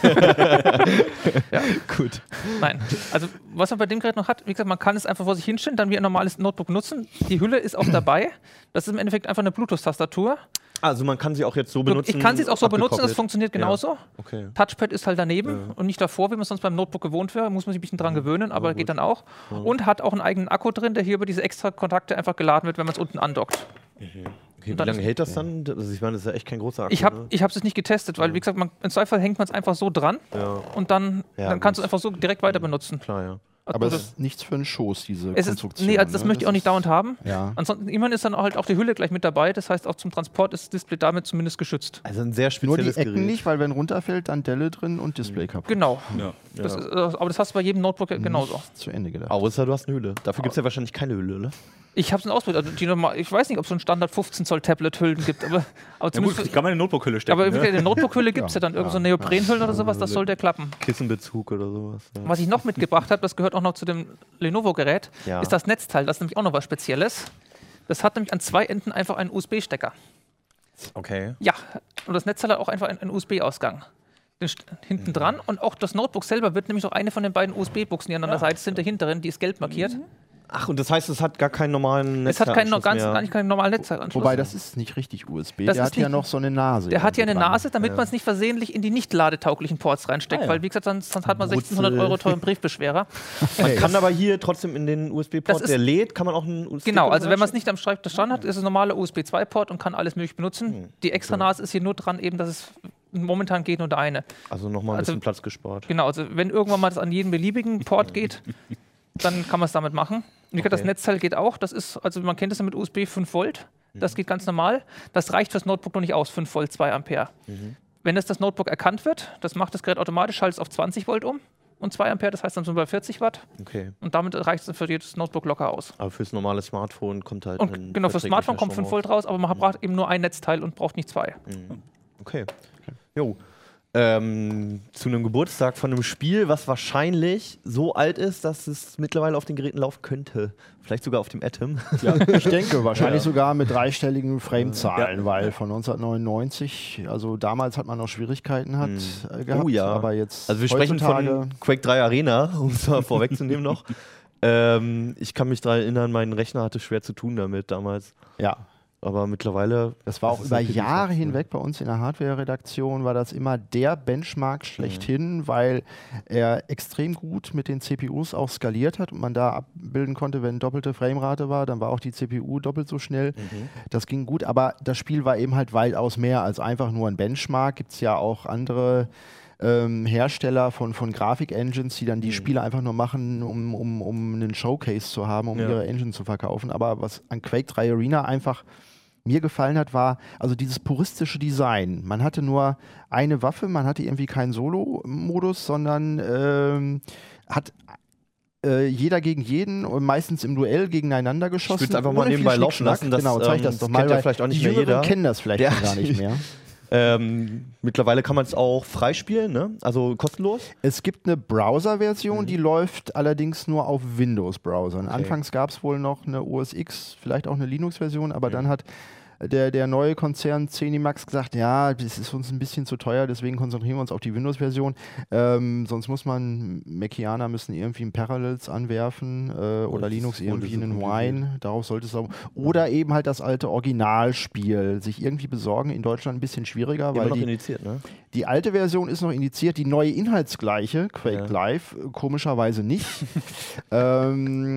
Gut. Nein. Also, was man bei dem Gerät noch hat, wie gesagt, man kann es einfach vor sich hinstellen, dann wie ein normales Notebook nutzen. Die Hülle ist auch dabei. Das ist im Endeffekt einfach eine Bluetooth-Tastatur. Also man kann sie auch jetzt so benutzen. Ich kann sie jetzt auch so benutzen, das abgekoppelt. funktioniert genauso. Okay. Touchpad ist halt daneben und nicht davor, wie man sonst beim Notebook gewohnt wäre. Muss man sich ein bisschen dran gewöhnen, aber geht dann auch. Und hat auch einen eigenen Akku drin, der hier über diese extra Kontakte einfach geladen wird, wenn man es unten andockt. Okay, wie dann lange ist- hält das dann? Also ich meine, das ist ja echt kein großer Akku. Ich habe ne? es jetzt nicht getestet, weil, wie gesagt, im Zweifel hängt man es einfach so dran Ja, und dann kannst du es gut. einfach so direkt weiter benutzen. klar, ja. Aber es das, ist nichts für einen Schoß, diese es ist, Konstruktion. nee, also das ne? möchte ich auch nicht dauernd haben. Ja. Ansonsten, immerhin ist dann halt auch die Hülle gleich mit dabei. Das heißt, auch zum Transport ist das Display damit zumindest geschützt. Also ein sehr Nur die spezielles Ecken Gerät. nicht, weil wenn runterfällt, dann Delle drin und Display kaputt. Genau. Ja. Das ist, aber das hast du bei jedem Notebook genauso. Zu Ende gedacht. Außer du hast eine Hülle. Dafür gibt es ja wahrscheinlich keine Hülle, ne? Ich habe es ausprobiert. Also ich weiß nicht, ob es so ein Standard 15-Zoll-Tablet-Hüllen gibt, aber Ja, zumindest gut, kann man in eine Notebook-Hülle stecken. aber ne? wirklich, eine Notebook-Hülle gibt es ja dann irgend so Neoprenhüllen oder sowas, das sollte klappen. Kissenbezug oder sowas. Ja. Was ich noch mitgebracht habe, das gehört auch noch zu dem Lenovo-Gerät, Ja. ist das Netzteil. Das ist nämlich auch noch was Spezielles. Das hat nämlich an 2 Enden einfach einen USB-Stecker. Okay. Ja, und das Netzteil hat auch einfach einen USB-Ausgang. Hinten dran und auch das Notebook selber wird nämlich auch eine von den beiden USB-Buchsen, die an der Seite sind, der hinteren, die ist gelb markiert. Ach, und das heißt, es hat gar keinen normalen Es hat keinen, Netzteil-Anschluss gar nicht keinen normalen Netzteilanschluss. Wobei, das ist nicht richtig USB. Das Der ist hat ja nicht- noch so eine Nase. Der hat ja eine irgendwie dran. Nase, damit man es nicht versehentlich in die nicht ladetauglichen Ports reinsteckt, Ah, ja. weil wie gesagt, sonst hat man Wurzel. 1600 Euro teuren Briefbeschwerer. Man kann aber hier trotzdem in den USB-Port, Das ist- der lädt, kann man auch einen USB Genau, also wenn man es nicht am Schreibtisch dran hat, ist es ein normaler USB-2-Port und kann alles möglich benutzen. Die extra Nase ist hier nur dran, eben, dass es momentan geht nur der eine. Also nochmal ein Also- bisschen Platz gespart. Genau, also wenn irgendwann mal das an jeden beliebigen Port geht, dann kann man es damit machen. Und das Netzteil geht auch. Das ist, also man kennt das ja mit USB 5 Volt. Das geht ganz normal. Das reicht fürs Notebook noch nicht aus, 5 Volt, 2 Ampere. Wenn das Notebook erkannt wird, das macht das Gerät automatisch, schaltet es auf 20 Volt um und 2 Ampere, das heißt dann sind wir bei 40 Watt. Okay. Und damit reicht es dann für jedes Notebook locker aus. Aber fürs normale Smartphone kommt halt Und genau, fürs Smartphone kommt 5 Volt raus, aber man braucht eben nur ein Netzteil und braucht nicht 2. Okay. Jo. Zu einem Geburtstag von einem Spiel, was wahrscheinlich so alt ist, dass es mittlerweile auf den Geräten laufen könnte. Vielleicht sogar auf dem Atom. Ja, ich denke, wahrscheinlich sogar mit dreistelligen Frame-Zahlen, weil von 1999, also damals hat man noch Schwierigkeiten gehabt, Oh ja. aber jetzt Also wir sprechen von Quake 3 Arena, um es mal vorwegzunehmen noch. Ich kann mich daran erinnern, mein Rechner hatte schwer zu tun damit damals. Ja. Aber mittlerweile... Das war auch über Jahre hinweg bei uns in der Hardware-Redaktion, war das immer der Benchmark schlechthin, weil er extrem gut mit den CPUs auch skaliert hat und man da abbilden konnte, wenn doppelte Framerate war, dann war auch die CPU doppelt so schnell. Das ging gut, aber das Spiel war eben halt weitaus mehr als einfach nur ein Benchmark. Gibt es ja auch andere Hersteller von Grafik-Engines, die dann die Spiele einfach nur machen, um einen Showcase zu haben, um ihre Engine zu verkaufen. Aber was an Quake 3 Arena einfach mir gefallen hat, war also dieses puristische Design. Man hatte nur eine Waffe, man hatte irgendwie keinen Solo-Modus, sondern hat jeder gegen jeden und meistens im Duell gegeneinander geschossen. Ich würde es einfach mal nebenbei laufen lassen. Genau, zeig das doch mal. Kennt ja vielleicht auch nicht mehr jeder. Die kennen das vielleicht gar nicht mehr. Mittlerweile kann man es auch freispielen, ne? Also kostenlos. Es gibt eine Browser-Version, die läuft allerdings nur auf Windows-Browsern. Anfangs gab es wohl noch eine OS X, vielleicht auch eine Linux-Version, aber dann hat der neue Konzern Zenimax gesagt, ja, das ist uns ein bisschen zu teuer, deswegen konzentrieren wir uns auf die Windows-Version. Sonst Macianer müssen irgendwie ein Parallels anwerfen oder Linux irgendwie einen Wine, darauf sollte es auch. Oder eben halt das alte Originalspiel sich irgendwie besorgen, in Deutschland ein bisschen schwieriger, weil noch indiziert, ne? Die alte Version ist noch indiziert, die neue inhaltsgleiche, Quake Live, komischerweise nicht. Ja,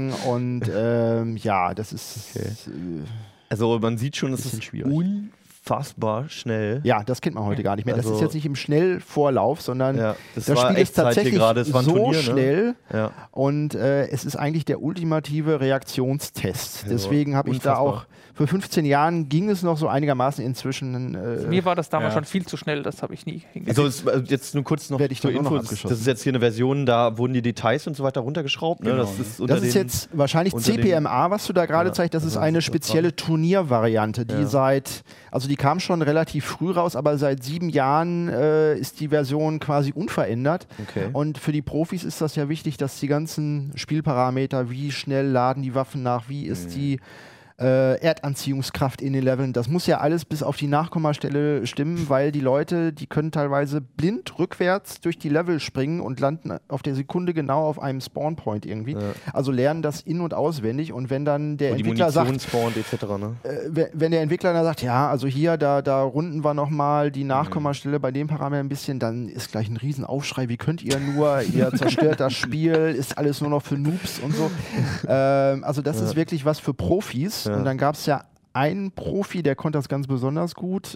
das ist... Also man sieht schon, es ist unfassbar schnell. Ja, das kennt man heute gar nicht mehr. Das ist jetzt nicht im Schnellvorlauf, sondern das Spiel ist tatsächlich so Turnier, schnell. Ne? Und es ist eigentlich der ultimative Reaktionstest. Deswegen habe ich da auch, für 15 Jahren ging es noch so einigermaßen inzwischen. Mir war das damals schon viel zu schnell, das habe ich nie hingekriegt. Also jetzt nur kurz noch zur Info, das ist jetzt hier eine Version, da wurden die Details und so weiter runtergeschraubt. Ne? Genau. Das ist jetzt wahrscheinlich CPMA, was du da gerade zeigst. Das ist eine spezielle Turniervariante, die die kam schon relativ früh raus, aber seit 7 Jahren ist die Version quasi unverändert. Und für die Profis ist das ja wichtig, dass die ganzen Spielparameter, wie schnell laden die Waffen nach, wie ist die Erdanziehungskraft in den Leveln, das muss ja alles bis auf die Nachkommastelle stimmen, weil die Leute, die können teilweise blind rückwärts durch die Level springen und landen auf der Sekunde genau auf einem Spawnpoint irgendwie. Also lernen das in- und auswendig und wenn dann der Entwickler sagt, spawnt, etc., ne? Wenn der Entwickler dann sagt, ja, also hier, da runden wir nochmal die Nachkommastelle bei dem Parameter ein bisschen, dann ist gleich ein Riesenaufschrei, wie könnt ihr nur, ihr zerstört das Spiel, ist alles nur noch für Noobs und so. Also das ist wirklich was für Profis. Und dann gab es ja einen Profi, der konnte das ganz besonders gut,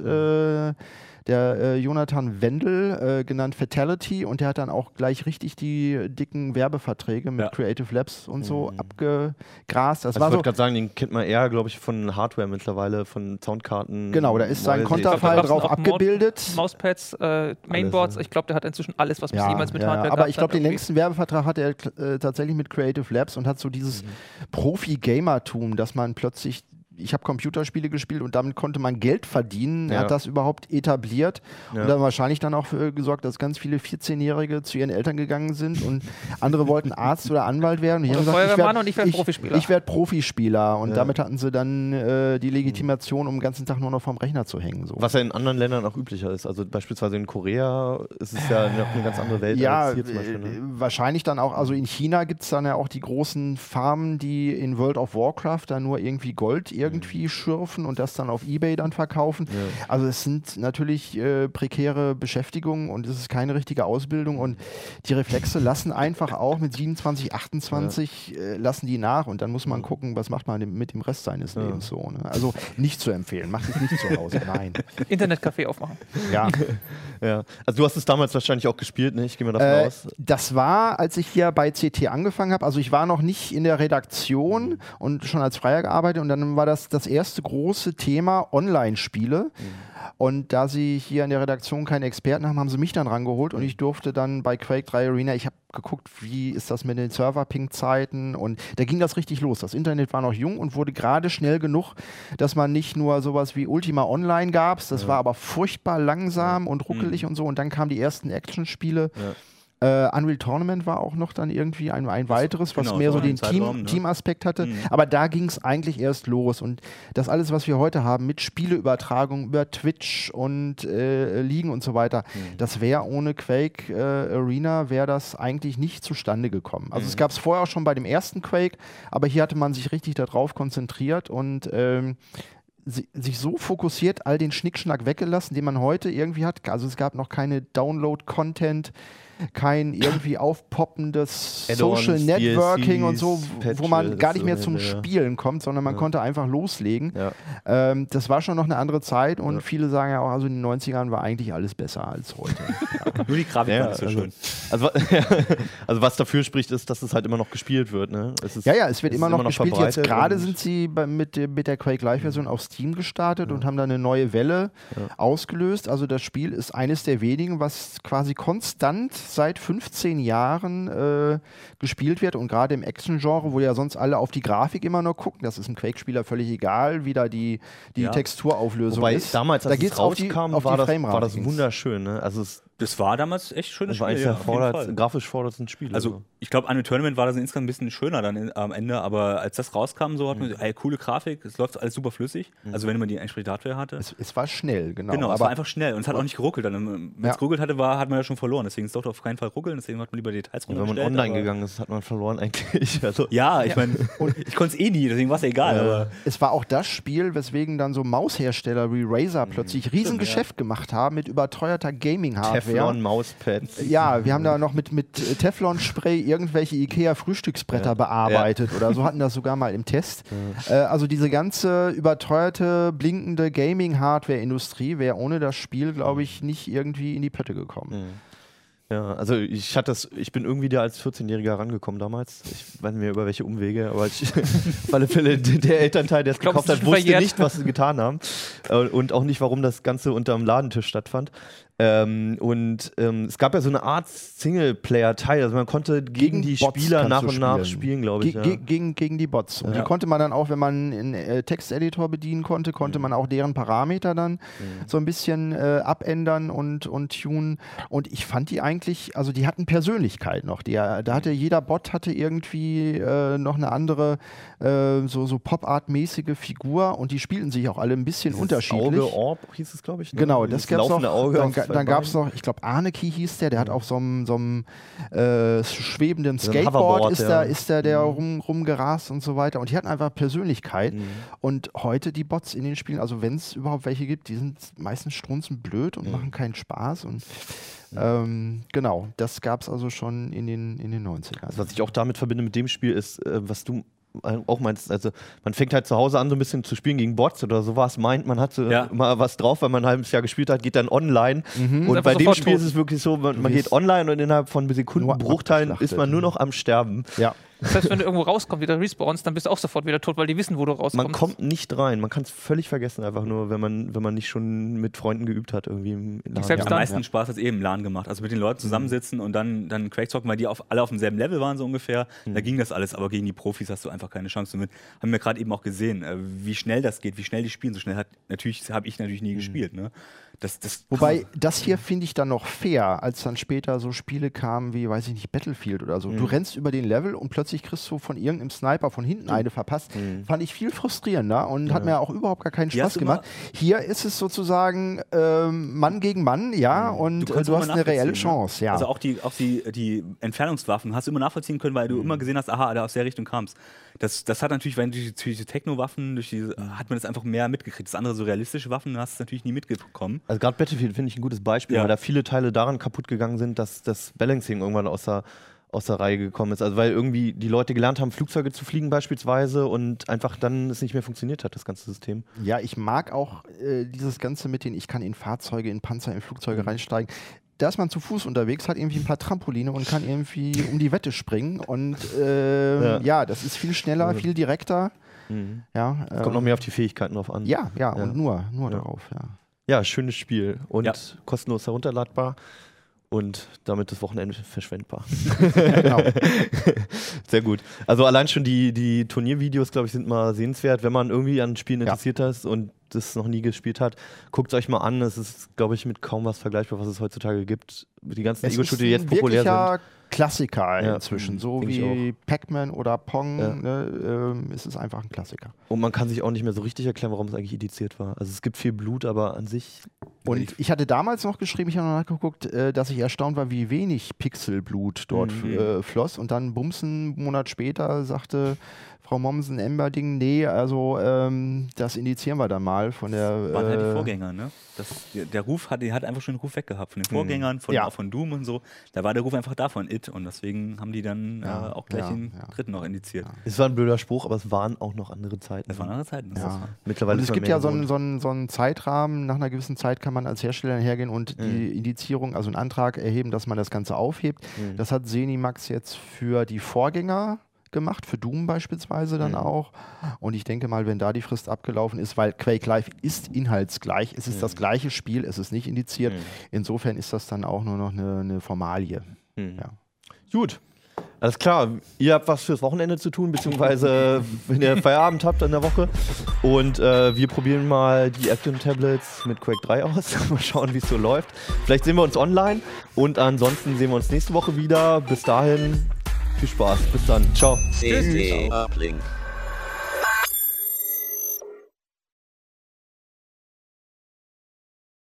der Jonathan Wendel, genannt Fatality, und der hat dann auch gleich richtig die dicken Werbeverträge mit Creative Labs und so abgegrast. Ich wollte gerade sagen, den kennt man eher, glaube ich, von Hardware mittlerweile, von Soundkarten. Genau, da ist sein Konterfei drauf abgebildet. Mauspads, Mainboards, ich glaube, der hat inzwischen alles, was man jemals mit Hardware aber ich glaube, den längsten Werbevertrag hat er tatsächlich mit Creative Labs und hat so dieses Profi-Gamertum, dass man plötzlich, ich habe Computerspiele gespielt und damit konnte man Geld verdienen. Er hat das überhaupt etabliert und dann wahrscheinlich dann auch für gesorgt, dass ganz viele 14-Jährige zu ihren Eltern gegangen sind und andere wollten Arzt oder Anwalt werden. Und oder Feuerwehrmann und ich werde Profispieler. Ich werde Profispieler und damit hatten sie dann die Legitimation, um den ganzen Tag nur noch vorm Rechner zu hängen. So. Was ja in anderen Ländern auch üblicher ist. Also beispielsweise in Korea ist es ja noch eine ganz andere Welt als hier zum Beispiel. Ne? Wahrscheinlich dann auch, also in China gibt es dann ja auch die großen Farmen, die in World of Warcraft dann nur irgendwie Gold irgendwie schürfen und das dann auf eBay dann verkaufen. Ja. Also es sind natürlich prekäre Beschäftigungen und es ist keine richtige Ausbildung und die Reflexe lassen einfach auch mit 27, 28 lassen die nach und dann muss man gucken, was macht man mit dem Rest seines Lebens so. Ne? Also nicht zu empfehlen, macht es nicht zu Hause, nein. Internetcafé aufmachen. Ja. Ja. Also du hast es damals wahrscheinlich auch gespielt, ne? Ich gehe mal davon aus. Das war, als ich hier bei CT angefangen habe, also ich war noch nicht in der Redaktion und schon als Freier gearbeitet und dann war das erste große Thema Online-Spiele. Und da sie hier in der Redaktion keine Experten haben, haben sie mich dann rangeholt und ich durfte dann bei Quake 3 Arena, ich habe geguckt, wie ist das mit den Server-Ping-Zeiten und da ging das richtig los. Das Internet war noch jung und wurde gerade schnell genug, dass man nicht nur sowas wie Ultima Online gab, das war aber furchtbar langsam und ruckelig und so und dann kamen die ersten Actionspiele. Ja. Unreal Tournament war auch noch dann irgendwie ein weiteres, was mehr so den Team-Aspekt hatte. Aber da ging es eigentlich erst los. Und das alles, was wir heute haben, mit Spieleübertragung über Twitch und Ligen und so weiter, das wäre ohne Quake Arena, wäre das eigentlich nicht zustande gekommen. Also es gab es vorher auch schon bei dem ersten Quake, aber hier hatte man sich richtig darauf konzentriert und sich so fokussiert, all den Schnickschnack weggelassen, den man heute irgendwie hat. Also es gab noch keine Download-Content, kein irgendwie aufpoppendes Social Networking DLCs, und so, wo man gar nicht mehr zum Spielen kommt, sondern man konnte einfach loslegen. Ja. Das war schon noch eine andere Zeit und viele sagen ja auch, also in den 90ern war eigentlich alles besser als heute. Nur die Grafik war nicht so schön. Also was dafür spricht, ist, dass es halt immer noch gespielt wird. Ne? Es wird immer noch gespielt. Jetzt gerade sind sie mit der Quake Live-Version auf Steam gestartet und haben da eine neue Welle ausgelöst. Also das Spiel ist eines der wenigen, was quasi konstant seit 15 Jahren gespielt wird und gerade im Action-Genre, wo ja sonst alle auf die Grafik immer nur gucken, das ist einem Quake-Spieler völlig egal, wie da die Texturauflösung ist. Damals, als es rauskam, war das wunderschön. Ne? Also das war damals echt schönes Spiel. Grafisch forderndsten Spiel. Also ich glaube, Unreal Tournament war das insgesamt ein bisschen schöner dann am Ende, aber als das rauskam, so hat man coole Grafik, es läuft alles super flüssig, also wenn man die entsprechende Hardware hatte. Es war schnell, genau. Genau, es war einfach schnell und es hat auch nicht geruckelt. Wenn es geruckelt hatte, hat man ja schon verloren, deswegen es durfte auf keinen Fall ruckeln, deswegen hat man lieber Details runtergestellt. Wenn man online gegangen ist, hat man verloren eigentlich. Also ja, ich meine, ich konnte es eh nie, deswegen war es egal. Aber es war auch das Spiel, weswegen dann so Maushersteller wie Razer plötzlich Riesengeschäft gemacht haben mit überteuerter Gaming-Hardware. Teflon-Mauspads. Ja, wir haben da noch mit Teflon-Spray irgendwelche Ikea-Frühstücksbretter bearbeitet oder so, hatten das sogar mal im Test. Also diese ganze überteuerte, blinkende Gaming-Hardware-Industrie wäre ohne das Spiel, glaube ich, nicht irgendwie in die Pötte gekommen. Ja, also ich bin irgendwie da als 14-Jähriger rangekommen damals. Ich weiß nicht mehr über welche Umwege, aber auf alle Fälle der Elternteil, der es gekauft hat, wusste nicht, was sie getan haben und auch nicht, warum das Ganze unterm Ladentisch stattfand. Es gab ja so eine Art Singleplayer-Teil, also man konnte gegen die Bots Spieler nach und nach spielen, glaube ich. Gegen die Bots. Und die konnte man dann auch, wenn man einen Texteditor bedienen konnte man auch deren Parameter dann so ein bisschen abändern und tunen. Und ich fand die eigentlich, also die hatten Persönlichkeit noch. Jeder Bot hatte irgendwie noch eine andere, so Pop-Art-mäßige Figur und die spielten sich auch alle ein bisschen unterschiedlich. Auge Orb hieß es, glaube ich. Ne? Genau, das gab es noch. Dann gab es noch, ich glaube, Arneki hieß der hat auf so einem schwebenden Skateboard ist der rumgerast und so weiter. Und die hatten einfach Persönlichkeit. Und heute die Bots in den Spielen, also wenn es überhaupt welche gibt, die sind meistens strunzenblöd und machen keinen Spaß. Und genau, das gab es also schon in den 90ern. Also was ich auch damit verbinde mit dem Spiel ist, was du auch meinst, also man fängt halt zu Hause an, so ein bisschen zu spielen gegen Bots oder sowas, meint, man hat mal was drauf, weil man ein halbes Jahr gespielt hat, geht dann online und bei dem Spiel ist es wirklich so, man geht online und innerhalb von Sekundenbruchteilen ist man nur noch am Sterben. Ja. Das heißt, wenn du irgendwo rauskommst, wieder respawnst, dann bist du auch sofort wieder tot, weil die wissen, wo du rauskommst. Man kommt nicht rein, man kann es völlig vergessen, einfach nur, wenn man nicht schon mit Freunden geübt hat. Irgendwie im LAN. Am meisten Spaß hat es eben im LAN gemacht. Also mit den Leuten zusammensitzen und dann Quake zocken, weil die alle auf demselben Level waren so ungefähr. Da ging das alles, aber gegen die Profis hast du einfach keine Chance. Und haben wir gerade eben auch gesehen, wie schnell das geht, wie schnell die spielen. So schnell habe ich natürlich nie gespielt. Ne? Wobei, das hier finde ich dann noch fair, als dann später so Spiele kamen wie, weiß ich nicht, Battlefield oder so. Du rennst über den Level und plötzlich kriegst du von irgendeinem Sniper von hinten eine verpasst. Fand ich viel frustrierender und hat mir auch überhaupt gar keinen Spaß gemacht. Hier ist es sozusagen Mann gegen Mann, und du hast eine reelle Chance. Ja. Also auch die Entfernungswaffen hast du immer nachvollziehen können, weil du immer gesehen hast, aha, da aus der Richtung kam es. Das hat natürlich, weil durch diese Techno-Waffen, hat man das einfach mehr mitgekriegt. Das andere, so realistische Waffen, hast du natürlich nie mitbekommen. Also gerade Battlefield finde ich ein gutes Beispiel, weil da viele Teile daran kaputt gegangen sind, dass das Balancing irgendwann aus der Reihe gekommen ist. Also weil irgendwie die Leute gelernt haben, Flugzeuge zu fliegen beispielsweise und einfach dann es nicht mehr funktioniert hat, das ganze System. Ja, ich mag auch dieses Ganze mit ich kann in Fahrzeuge, in Panzer, in Flugzeuge reinsteigen. Da ist man zu Fuß unterwegs, hat irgendwie ein paar Trampoline und kann irgendwie um die Wette springen. Und das ist viel schneller, viel direkter. Ja, kommt noch mehr auf die Fähigkeiten drauf an. Ja, und nur darauf. Ja, schönes Spiel und kostenlos herunterladbar. Und damit das Wochenende verschwendbar. Genau. Sehr gut. Also allein schon die Turniervideos, glaube ich, sind mal sehenswert. Wenn man irgendwie an Spielen interessiert ist und das noch nie gespielt hat, guckt es euch mal an. Es ist, glaube ich, mit kaum was vergleichbar, was es heutzutage gibt. Die ganzen Ego-Shooter, die jetzt populär sind. Klassiker inzwischen, so wie Pac-Man oder Pong, ist es einfach ein Klassiker. Und man kann sich auch nicht mehr so richtig erklären, warum es eigentlich indiziert war. Also es gibt viel Blut, aber an sich... Und ich hatte damals noch geschrieben, ich habe noch nachgeguckt, dass ich erstaunt war, wie wenig Pixelblut dort floss. Und dann einen Monat später sagte Frau Mommsen Emberding, nee, also das indizieren wir dann mal von der... waren halt die Vorgänger, ne? Der Ruf hat einfach schon den Ruf weggehabt von den Vorgängern, auch von Doom und so. Da war der Ruf einfach da von It und deswegen haben die dann auch gleich den dritten noch indiziert. Es war ein blöder Spruch, aber es waren auch noch andere Zeiten. Es waren andere Zeiten. Mittlerweile und es gibt ja so einen Zeitrahmen, nach einer gewissen Zeit kann man als Hersteller hergehen und die Indizierung, also einen Antrag erheben, dass man das Ganze aufhebt. Das hat Zenimax jetzt für die Vorgänger gemacht, für Doom beispielsweise dann auch. Und ich denke mal, wenn da die Frist abgelaufen ist, weil Quake Live ist inhaltsgleich, es ist das gleiche Spiel, es ist nicht indiziert. Insofern ist das dann auch nur noch eine Formalie. Ja. Gut. Alles klar, ihr habt was fürs Wochenende zu tun, beziehungsweise wenn ihr Feierabend habt in der Woche. Und wir probieren mal die Action-Tablets mit Quake 3 aus. Mal schauen, wie es so läuft. Vielleicht sehen wir uns online und ansonsten sehen wir uns nächste Woche wieder. Bis dahin, viel Spaß. Bis dann. Ciao. CT Uplink.